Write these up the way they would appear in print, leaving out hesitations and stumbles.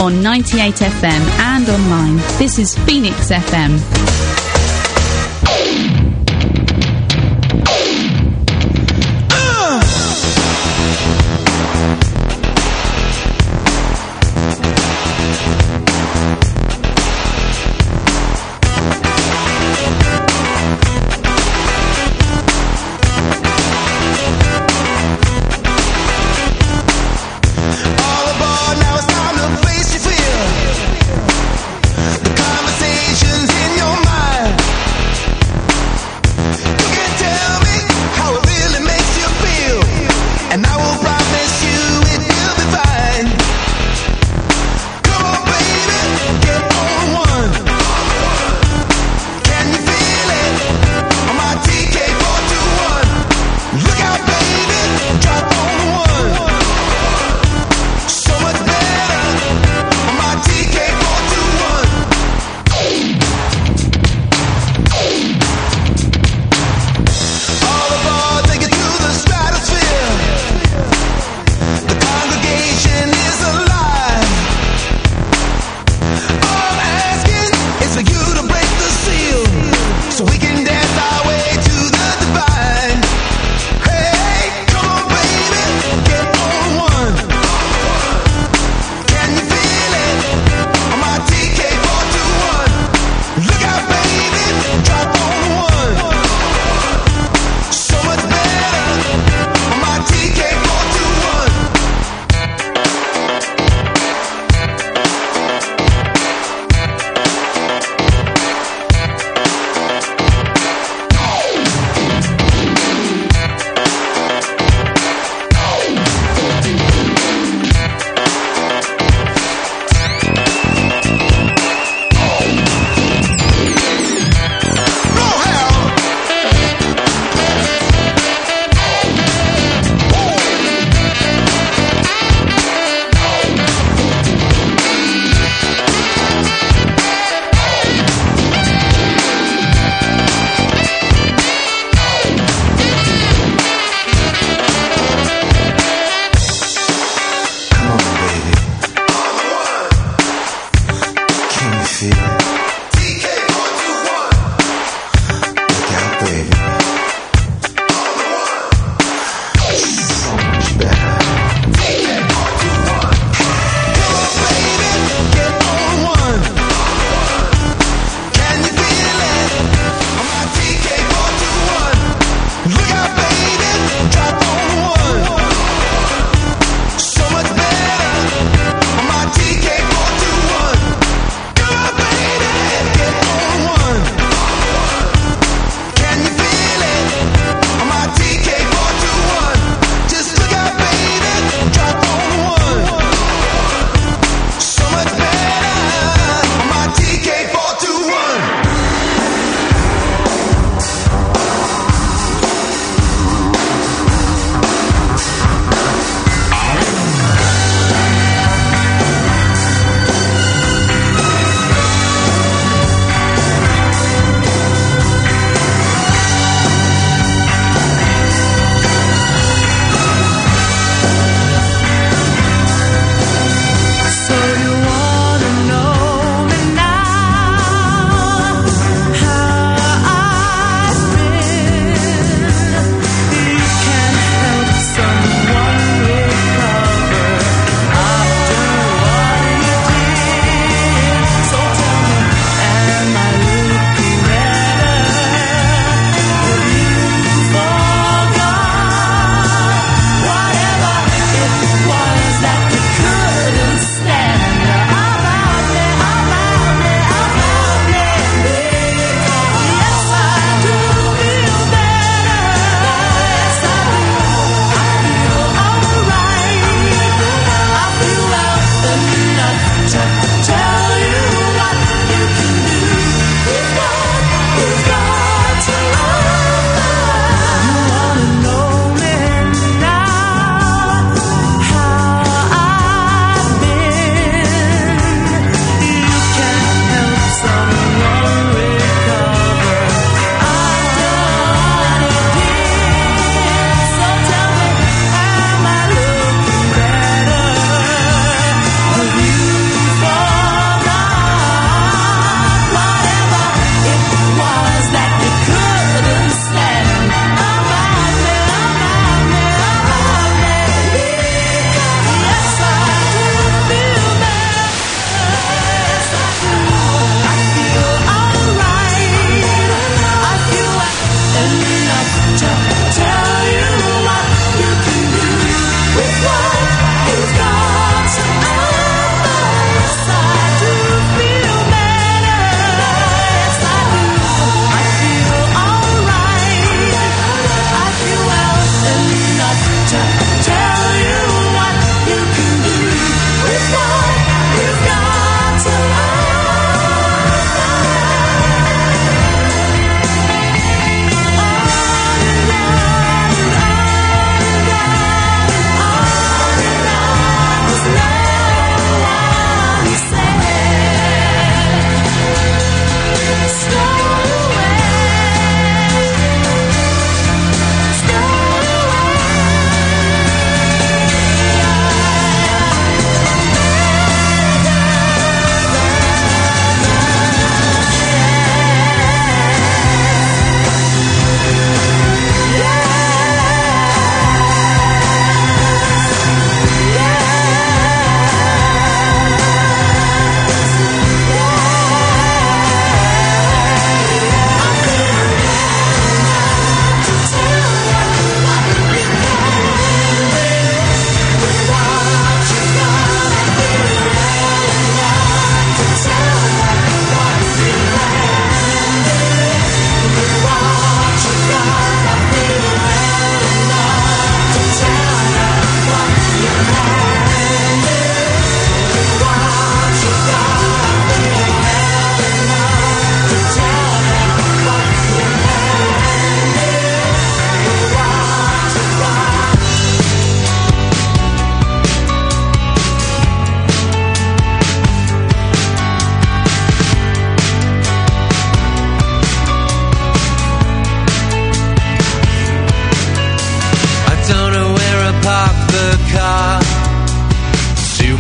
on 98 FM and online. This is Phoenix FM. The conversations in your mind.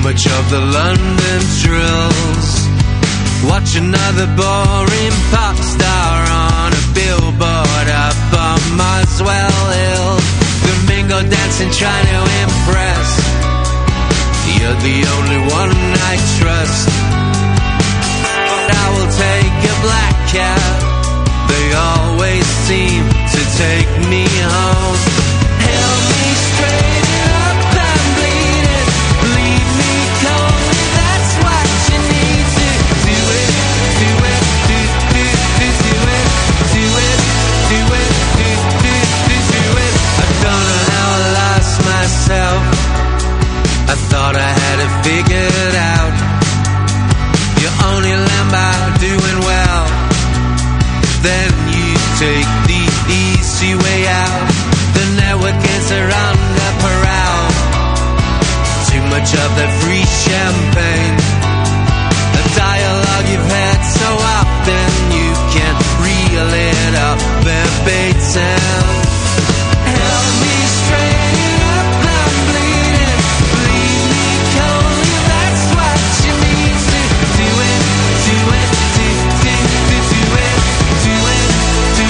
much of the London drills. Watch another boring pop star on a billboard up on Muswell Hill. Domingo dancing, trying to impress. You're the only one I trust. But I will take a black cab. They always seem to take me home. Help me straighten up, I'm bleeding. Leave me cold, that's what you need to do it, do it, do it, do it, do it, do it, do it. I don't know how I lost myself. I thought I had it figured out. You only learn by doing well. Then you take the easy way out. The network is around the parole. Too much of that free champagne. The dialogue you've had so often, you can't reel it up verbatim. Help me straighten up, I'm bleeding. Leave me cold, that's what you need to do it, do it, do it, do it, do it, do it, do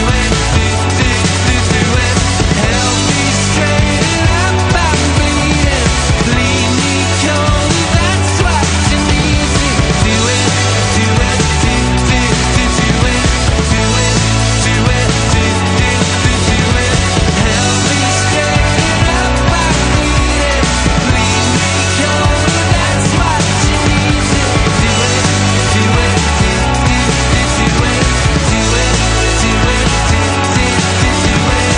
it. Help me straighten up, I'm bleeding. Leave me cold, that's what you need to do it, do it, do it, do it, do it, do it, do it. Help me straighten up, I'm bleeding. Leave me cold, that's what you need to do it, do it, do it, do it, do it, do it.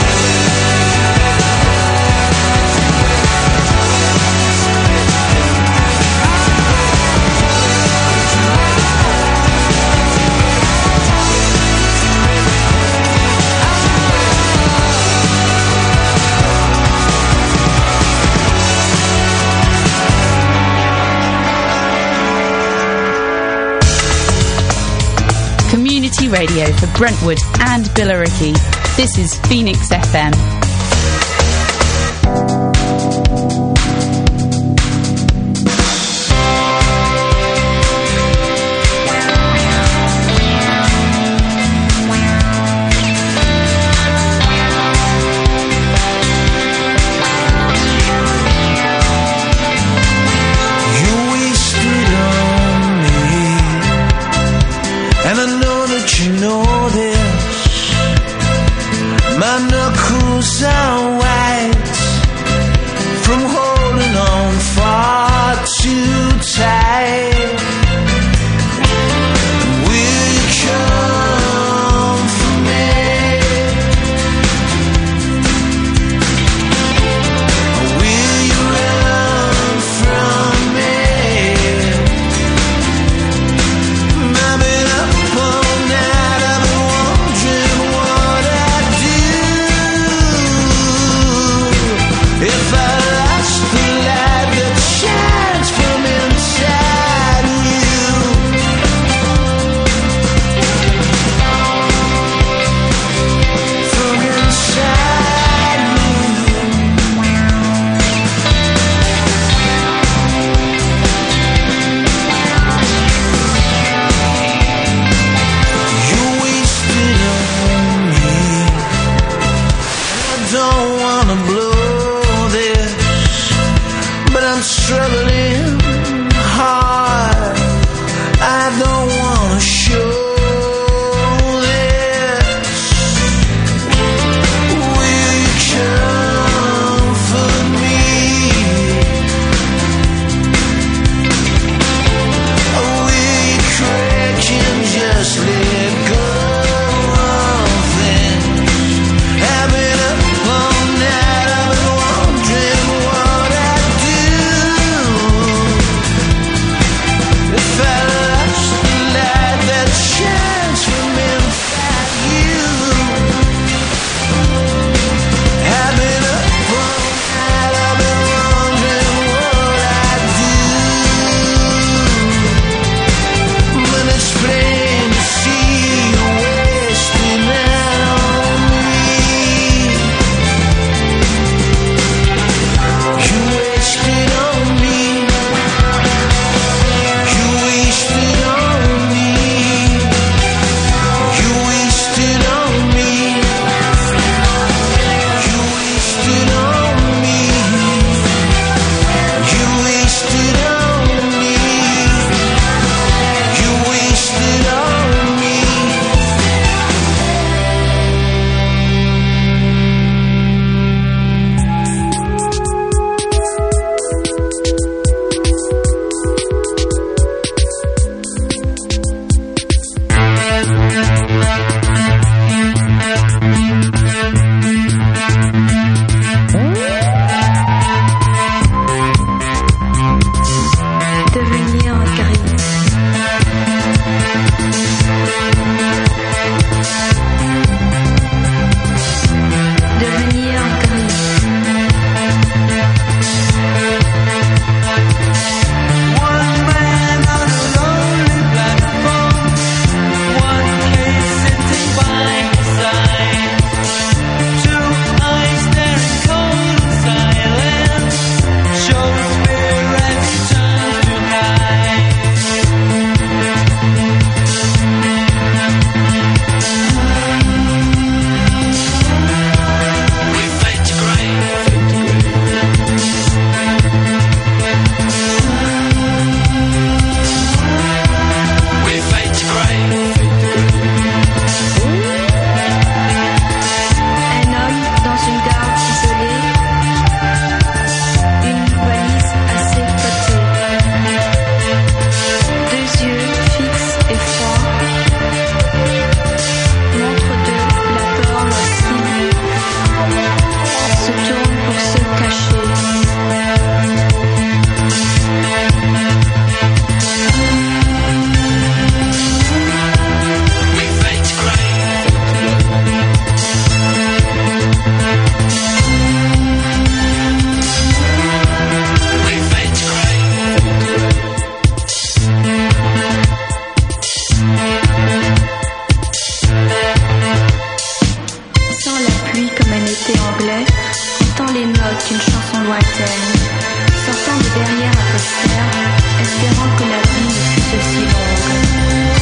Community radio for Brentwood and Billericay. This is Phoenix FM. You wasted on me, and I know that you know this. My knuckles are white from holding on far too tight. Will you come for me? Or will you run from me? I've been up all night, I've been wondering what I'd do if I lost the light that shines from inside you. From inside me. You wasted on me. I don't wanna blow this, but I'm struggling hard. I don't wanna show this. Will you comfort me? Or will you crack and just let go of things? I've been up all night, I've been wondering what I'd do traduit comme un été anglais, entend les notes d'une chanson lointaine, sortant de derrière un poster, espérant que la vie ne fût aussi longue.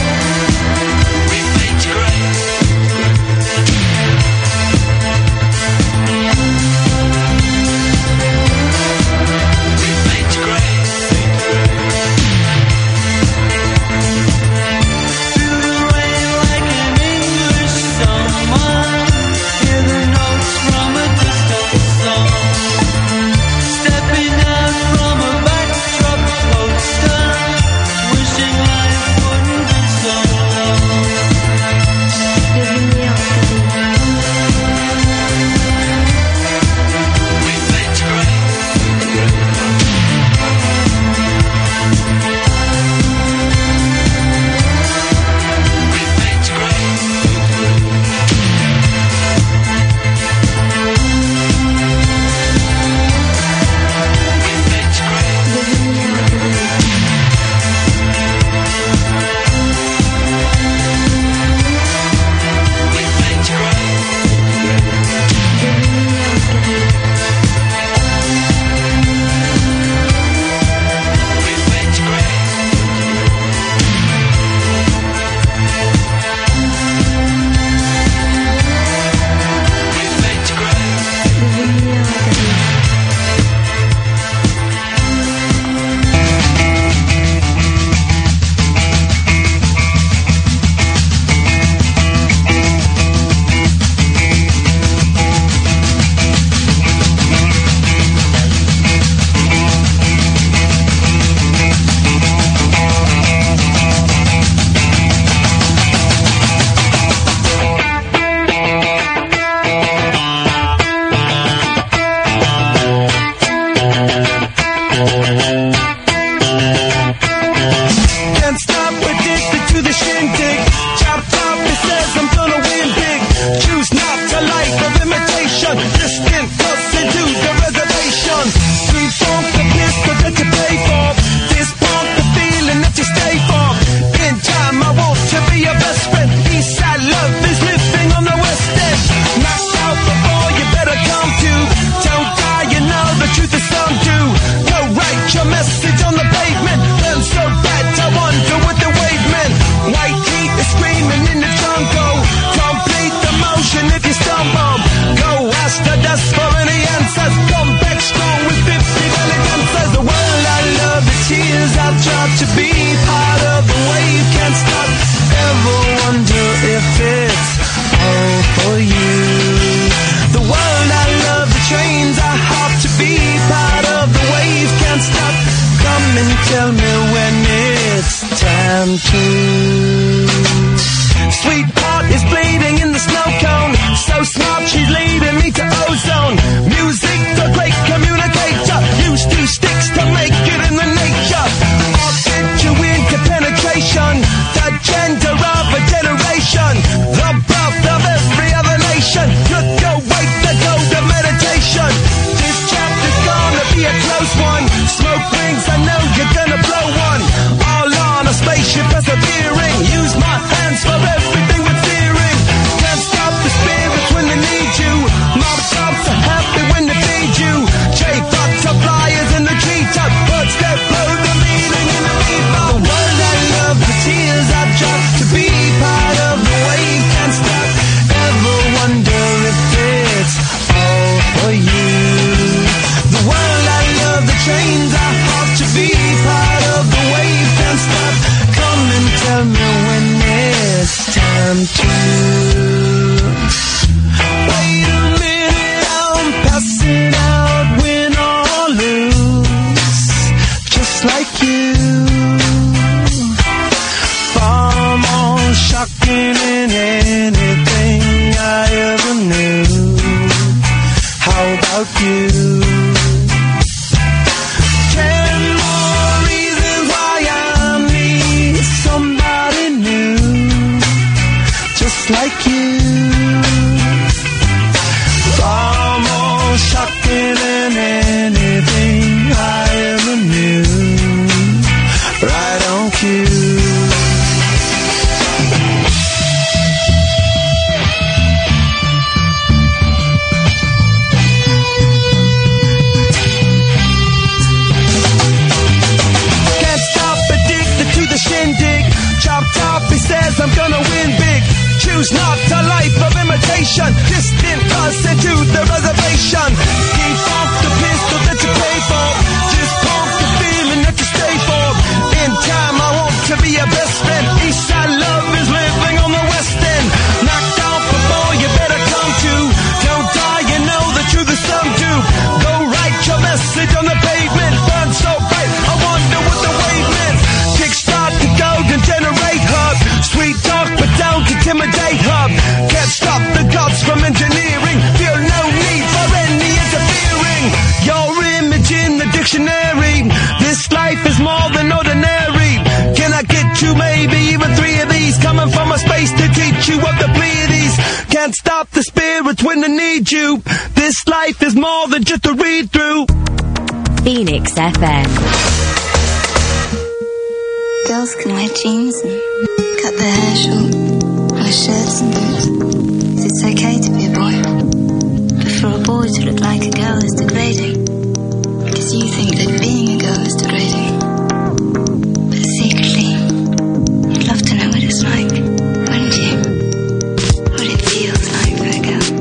station. Distant cars sent to the reservation. Keep off the pistol that you pay for. Just pump the feeling that you stay for. In time I hope to be your best friend. Eastside love is living on the west end. Knocked off before you better come to. Don't die, you know the truth is some do. Go write your message on the pavement. Burn so bright, I wonder what the wave meant. Kickstart the golden generate hub. Sweet talk but don't intimidate hub. Can't stop the gods from engineering. Feel no need for any interfering. Your image in the dictionary. This life is more than ordinary. Can I get you maybe even 3 of these? Coming from a space to teach you of the Pleiades. Can't stop the spirits when they need you. This life is more than just a read through. Phoenix FM. Girls can wear jeans and cut their hair short, wear shirts and boots. It's okay to be a boy, but for a boy to look like a girl is degrading. Because you think that being a girl is degrading. But secretly, you'd love to know what it's like, wouldn't you? What it feels like for a girl.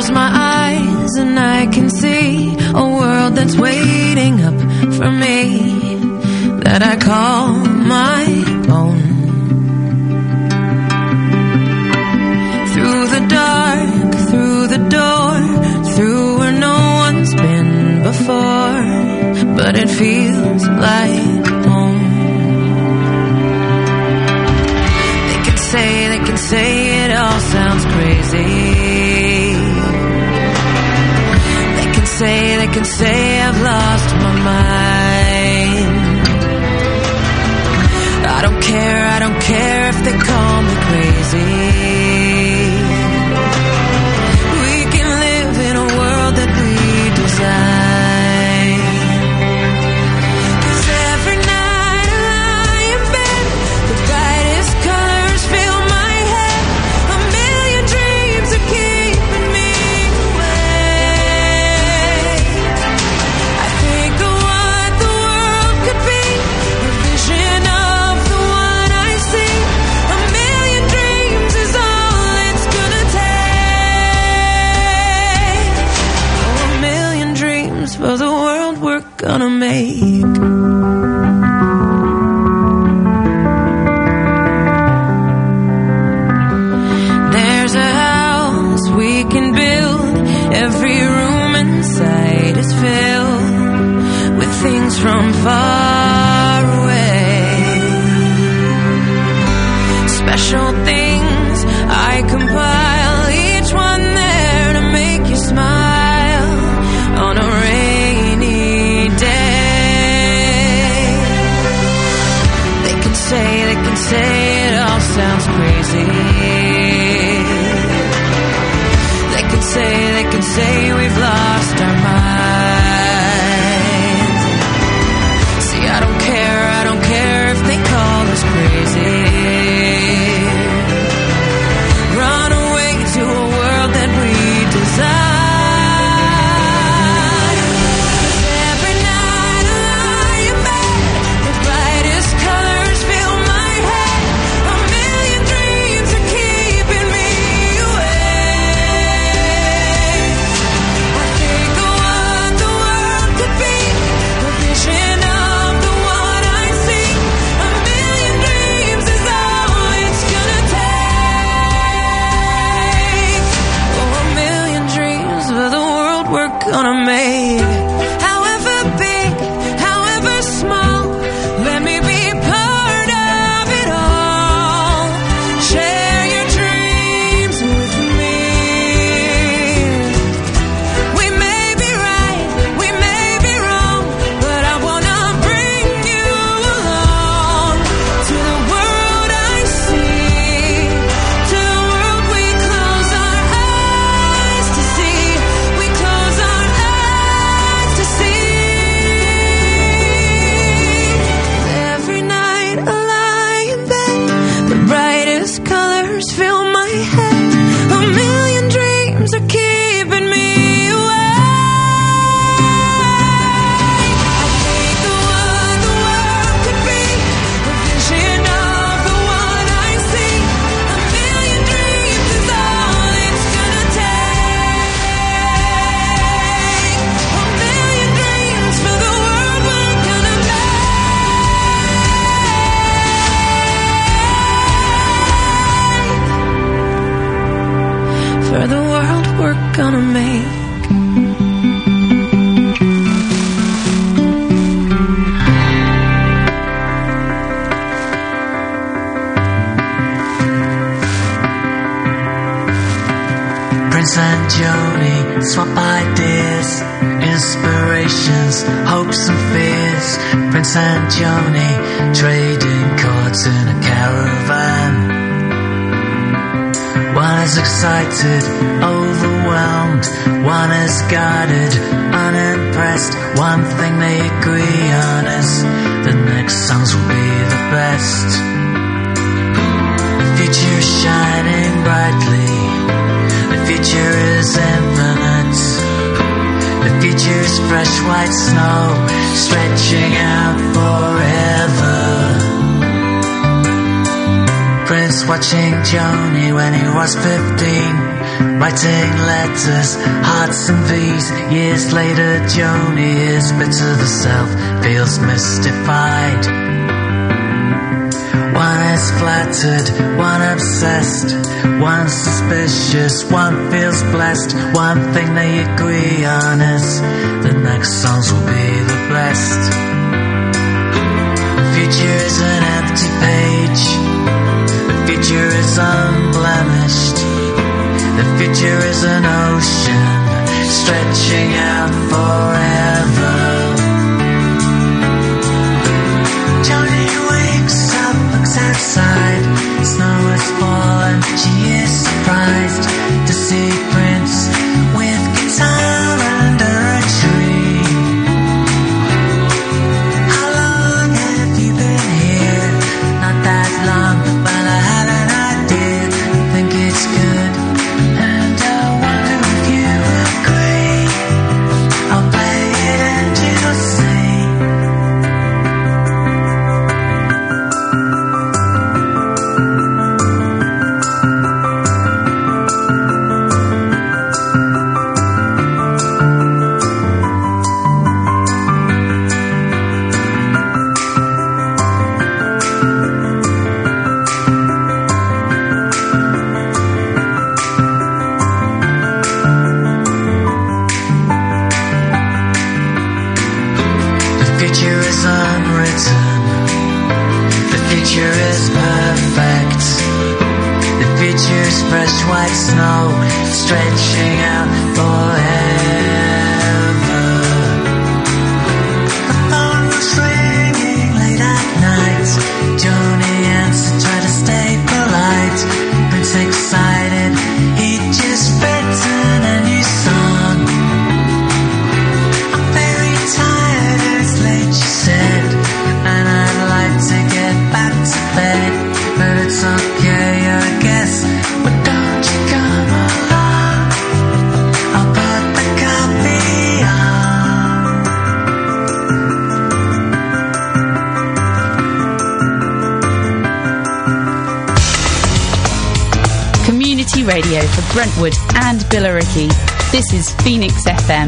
close my eyes and I can see a world that's waiting up for me, that I call my own. Through the dark, through the door, through where no one's been before, but it feels like home. They can say it all sounds crazy. They can say I've lost my mind. I don't care if they call me crazy. We can live in a world that we design. For the world we're gonna make. There's a house we can build. Every room inside is filled with things from far away. Special things I compile, each one there to make you smile on a rainy day. They can say it all sounds crazy. They can say we've lost our minds. See, I don't care if they call us crazy. Run away to a world that we desire. Gonna make, however big, however small, let me be part of it all. Share your dreams with me. We may be right, we may be wrong, but I wanna bring you along to the world I see, to the world we close our eyes to see. We close our fill my head. A million dreams are keeping me away. I think the world could be a vision of the one I see. A million dreams is all it's gonna take. A million dreams for the world we're gonna make. For the world we're gonna make. Prince and Joni swap ideas, inspirations, hopes and fears. Prince and Joni trading cards in a caravan. One is excited, overwhelmed. One is guarded, unimpressed. One thing they agree on is the next songs will be the best. The future is shining brightly. The future is infinite. The future is fresh white snow, stretching out forever. Prince watching Joni when he was 15. writing letters, hearts and V's. Years later, Joni is bitter, the self feels mystified. One is flattered, one obsessed, one suspicious, one feels blessed. One thing they agree on is the next songs will be the best. The future is an empty page, the future is unblemished. The future is an ocean stretching out forever. Joni wakes up, looks outside. Snow has fallen, she is surprised to see Prince with guitar under a tree. How long have you been here? Not that long, but I have an idea. I think it's good, and I wonder if you agree. I'll play it and you'll see. The future is unwritten. The future is perfect. The future is fresh white snow stretching out forever. The phone was ringing late at night. Joni answered, tried to stay polite. Prince excited, he'd just written a new song. I'm very tired, it's late, she said, and I'd like to get back to bed, but it's okay, I guess. But don't you come along? I'll put the coffee on. Community radio for Brentwood and Billericay. This is Phoenix FM.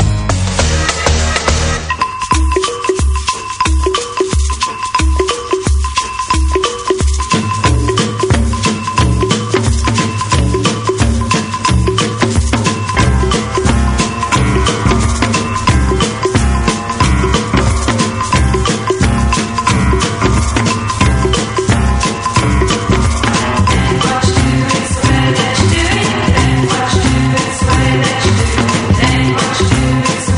What you do, it's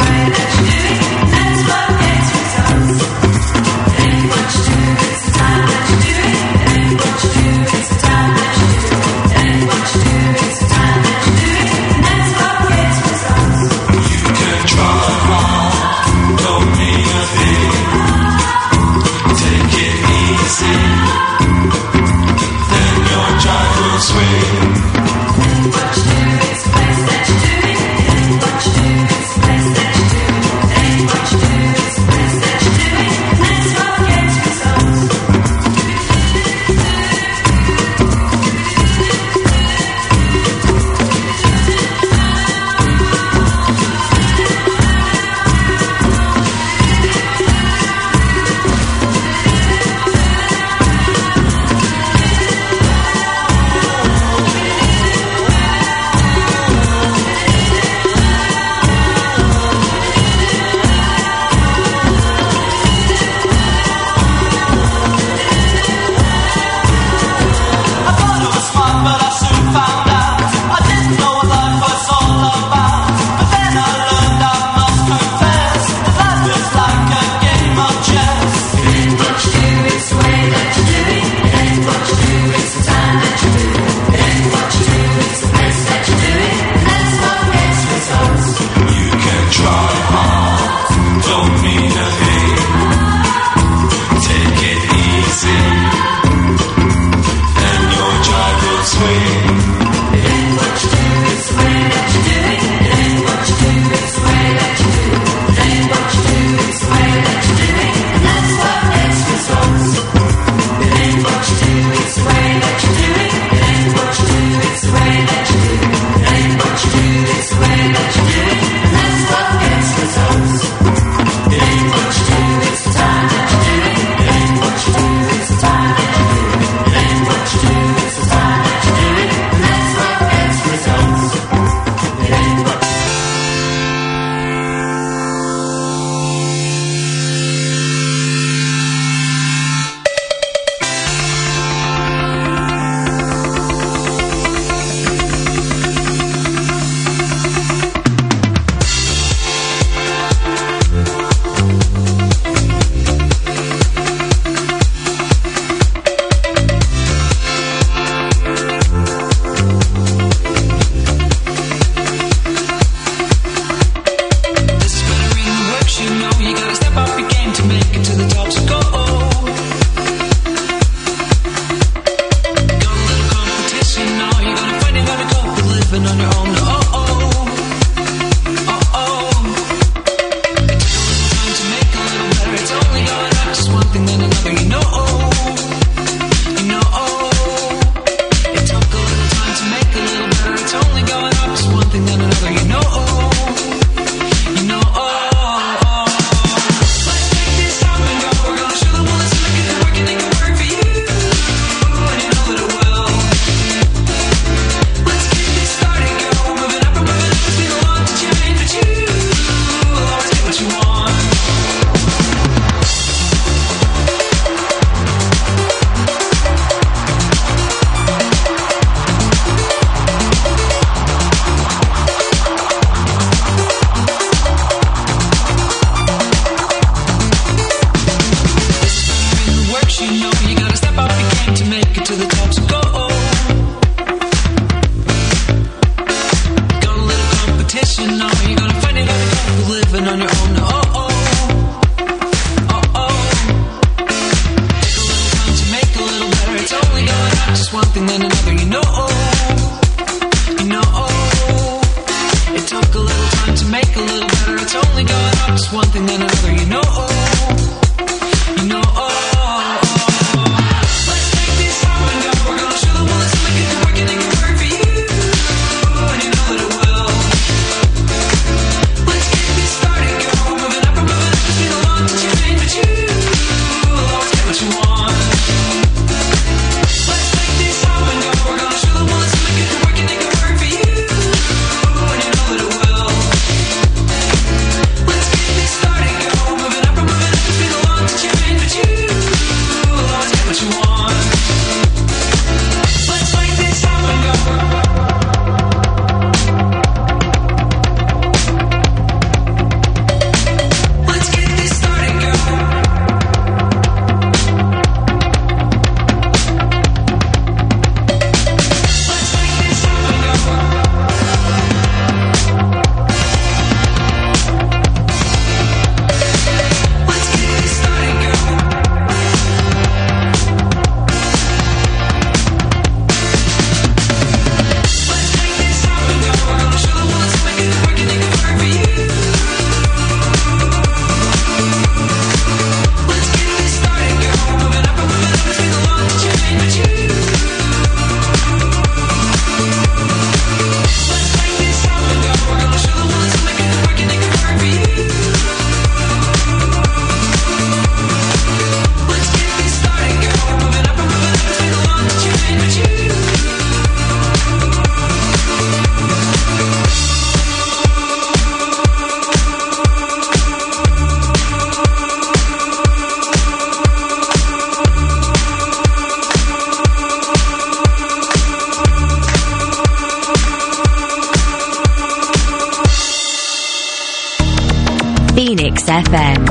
Phoenix FM.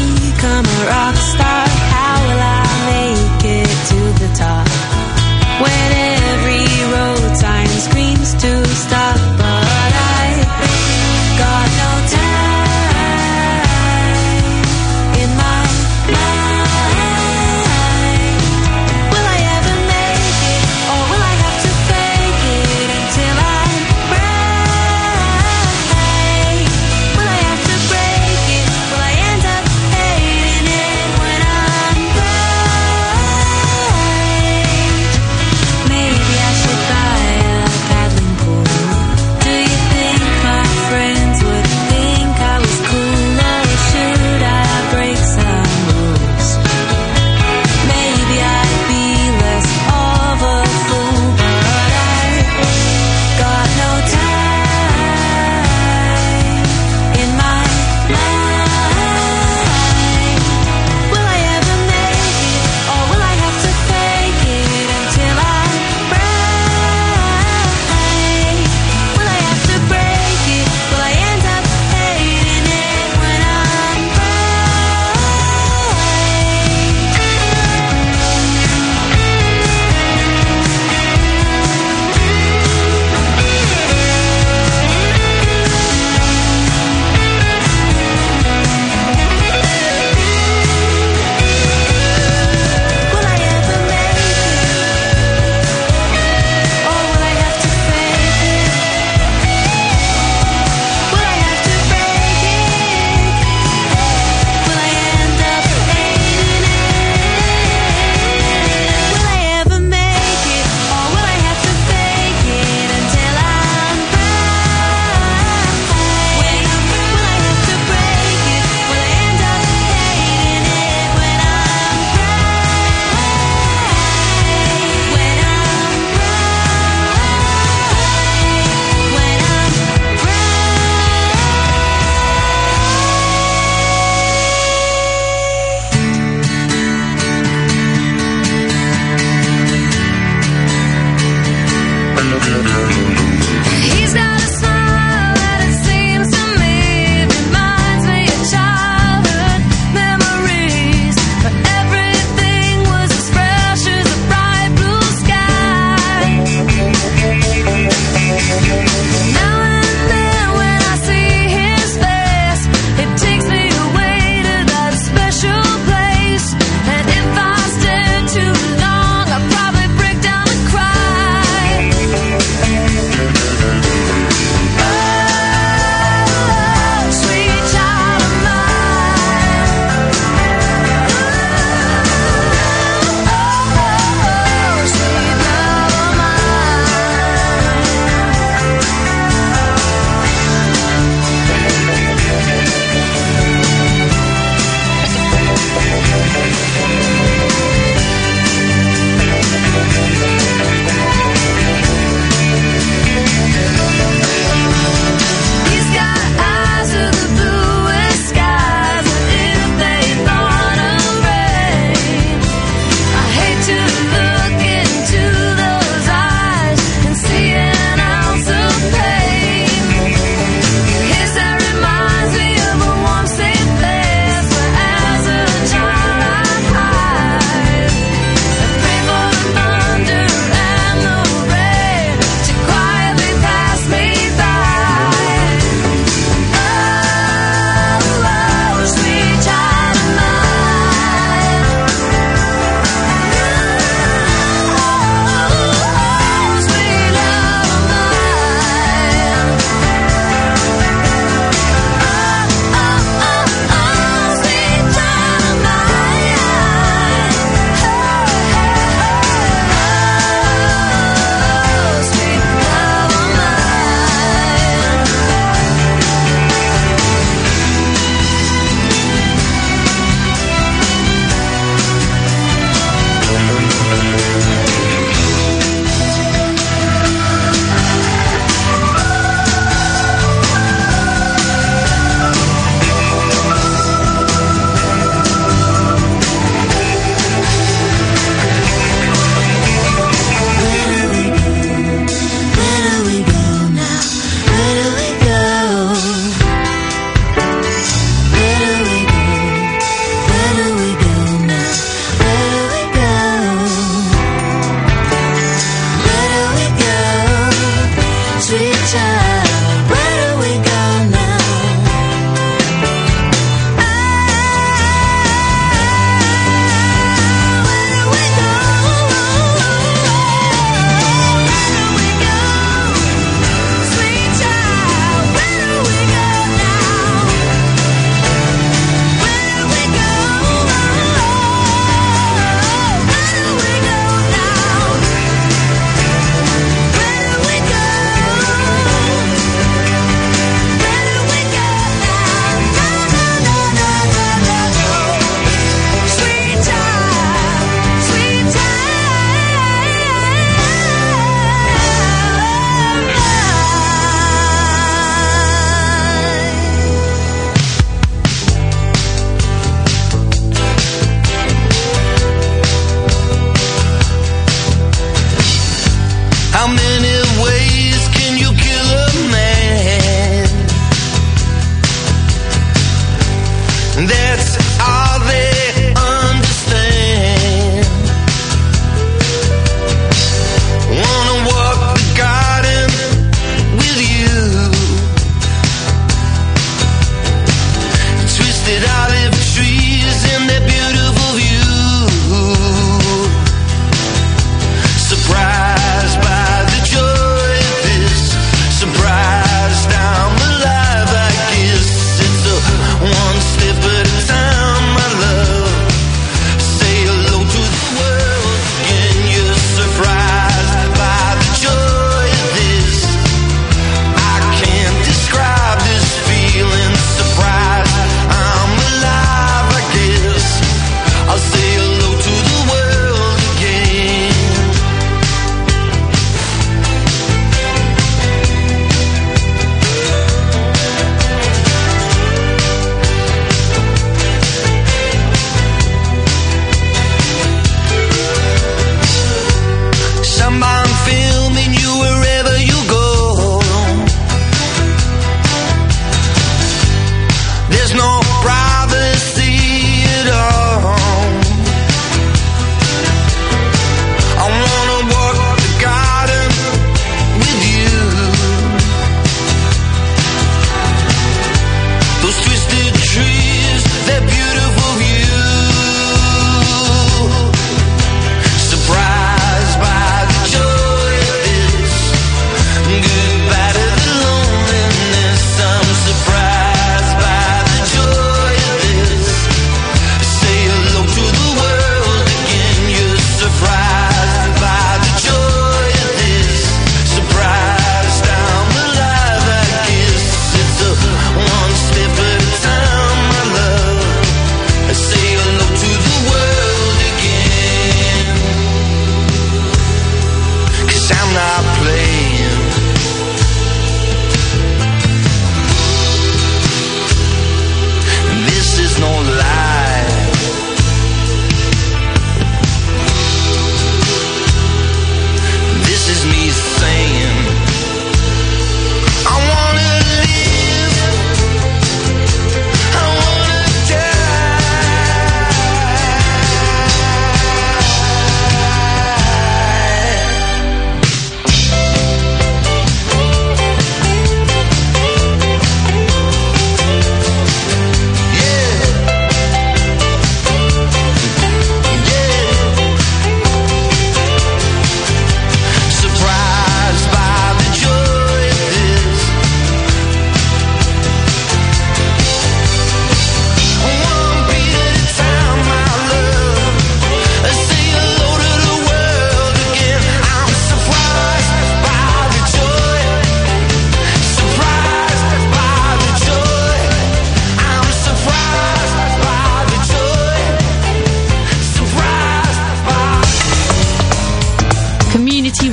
When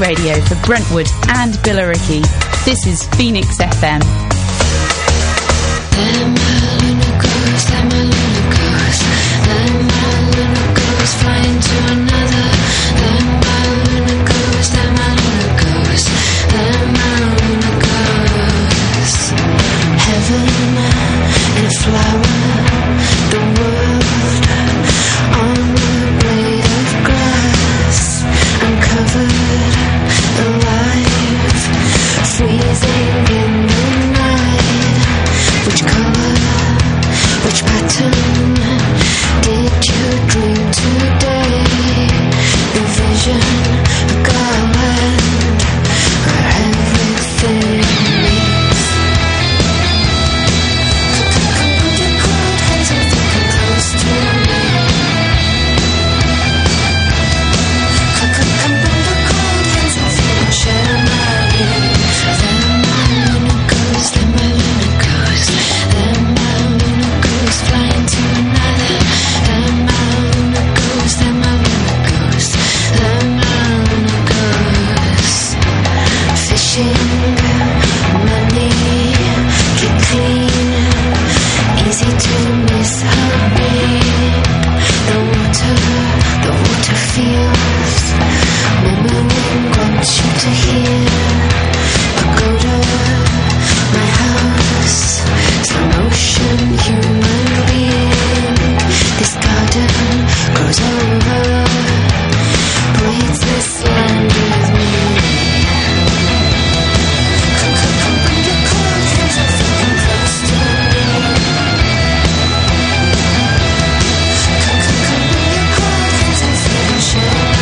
radio for Brentwood and Billericay. This is Phoenix FM. Flying to another, then my luna goes, then my luna goes, then my luna goes. Heaven in a flower, the world on a blade of grass, uncovered, alive, freezing in the night. Which color, which pattern did you dream today? The vision, a garland, where everything meets. Put your cold hands and think close to me. Put your cold hands and think share my being. Then my luna goes, then my luna goes, then my luna goes, flying to another. Then my luna goes, then my luna goes, then my luna goes. Fishing, money, get clean, easy to miss her beam. The water feels, murmuring wants you to hear. Pagoda, my house, some ocean human being. This garden grows over, breathes this land with me. Come put your cold hands and think close to me. Come put your cold hands and think share.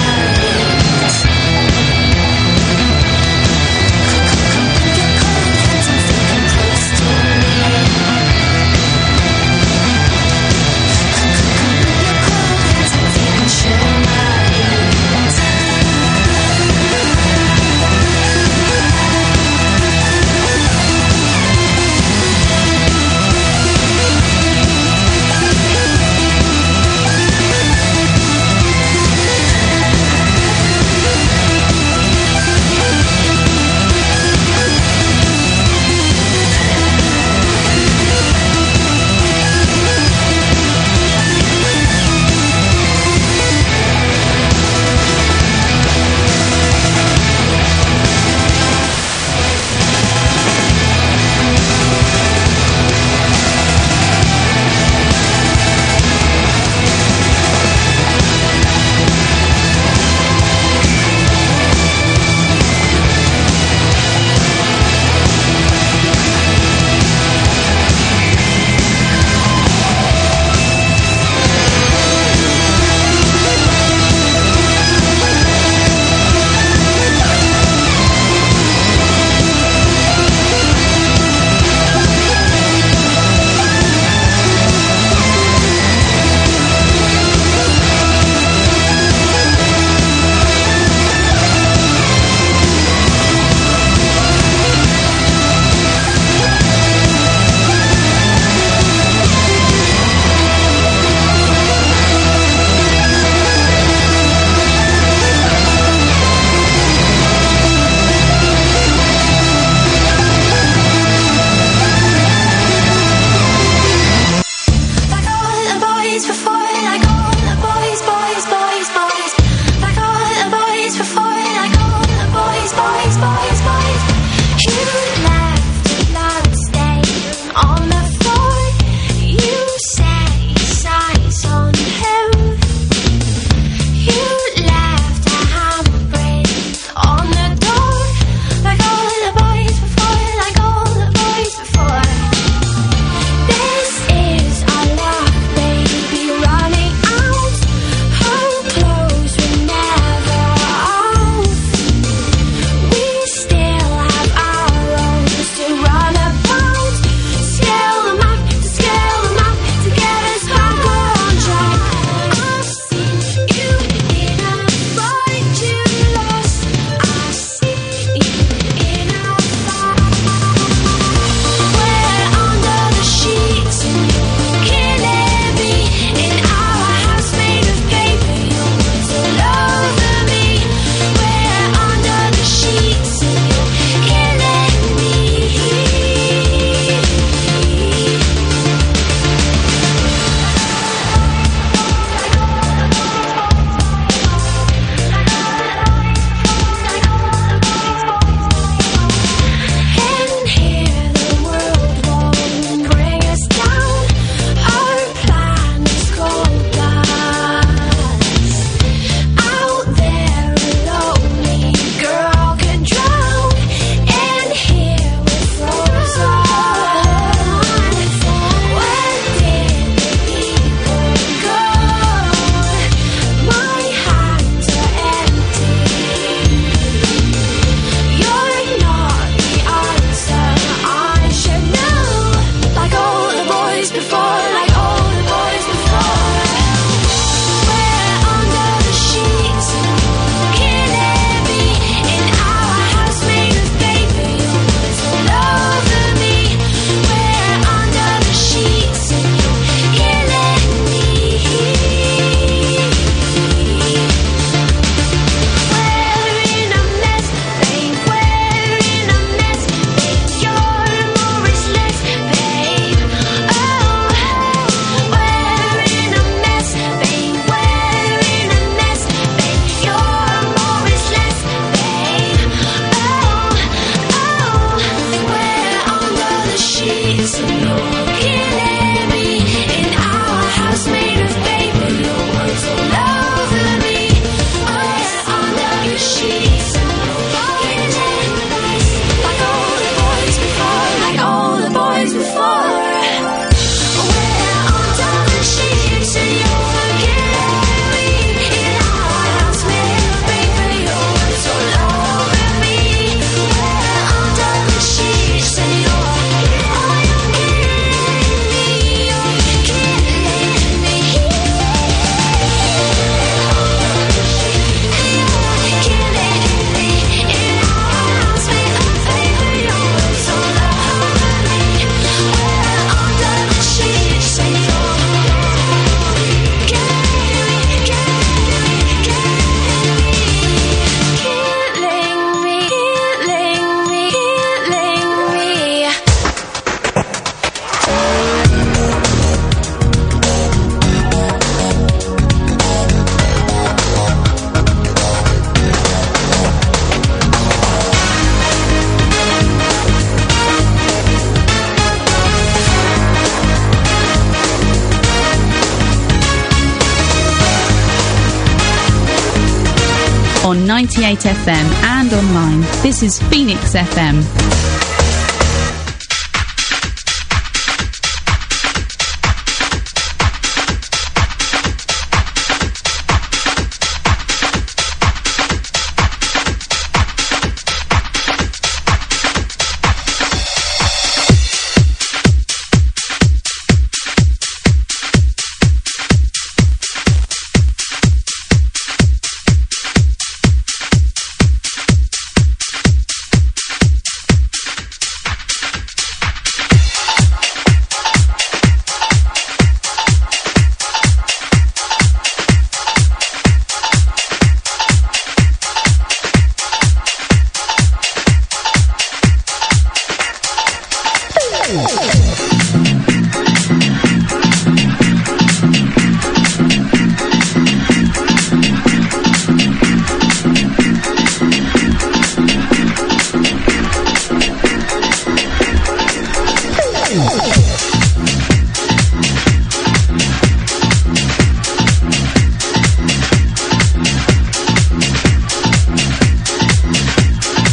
on 98 FM and online. This is Phoenix FM.